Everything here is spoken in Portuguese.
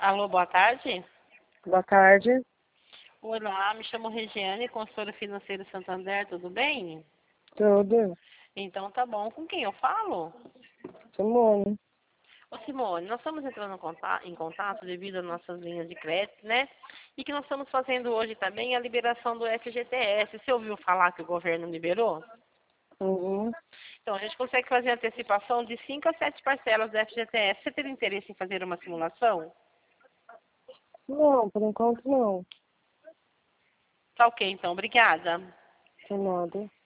Alô, boa tarde. Boa tarde. Olá, me chamo Regiane, consultora financeira Santander, tudo bem? Tudo. Então tá bom. Com quem eu falo? Simone. Ô Simone, nós estamos entrando em contato devido às nossas linhas de crédito, né? E que nós estamos fazendo hoje também a liberação do FGTS. Você ouviu falar que o governo liberou? Uhum. Então, a gente consegue fazer antecipação de 5 a 7 parcelas do FGTS. Você teria interesse em fazer uma simulação? Não, por enquanto não. Tá ok, então. Obrigada. De nada.